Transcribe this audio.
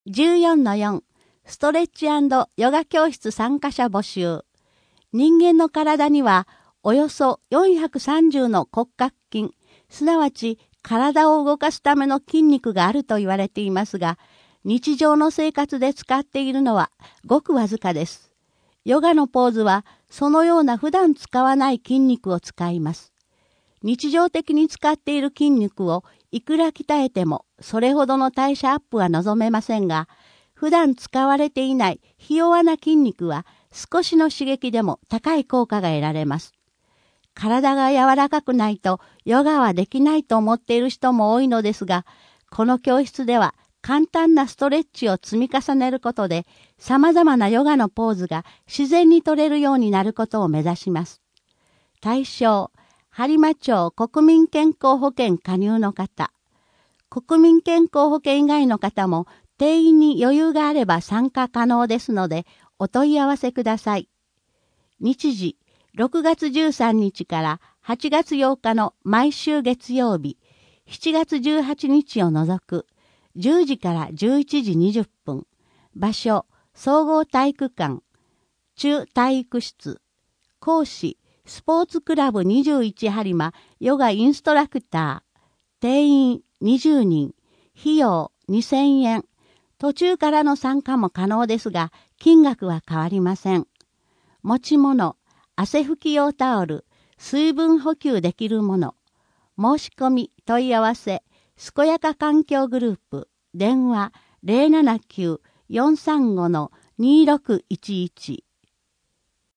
14-4 ストレッチ&ヨガ教室参加者募集。人間の体にはおよそ430の骨格筋、すなわち体を動かすための筋肉があると言われていますが、日常の生活で使っているのはごくわずかです。ヨガのポーズはそのような普段使わない筋肉を使います。日常的に使っている筋肉をいくら鍛えてもそれほどの代謝アップは望めませんが、普段使われていないひ弱な筋肉は少しの刺激でも高い効果が得られます。体が柔らかくないとヨガはできないと思っている人も多いのですが、この教室では簡単なストレッチを積み重ねることで様々なヨガのポーズが自然に取れるようになることを目指します。対象、播磨町国民健康保険加入の方。国民健康保険以外の方も定員に余裕があれば参加可能ですのでお問い合わせください。日時、6月13日から8月8日の毎週月曜日、7月18日を除く10時から11時20分。場所、総合体育館、中体育室。講師、スポーツクラブ21播磨ヨガインストラクター。定員20人。費用2000円。途中からの参加も可能ですが、金額は変わりません。持ち物、汗拭き用タオル、水分補給できるもの。申し込み、問い合わせ、健やか環境グループ、電話 079-435-2611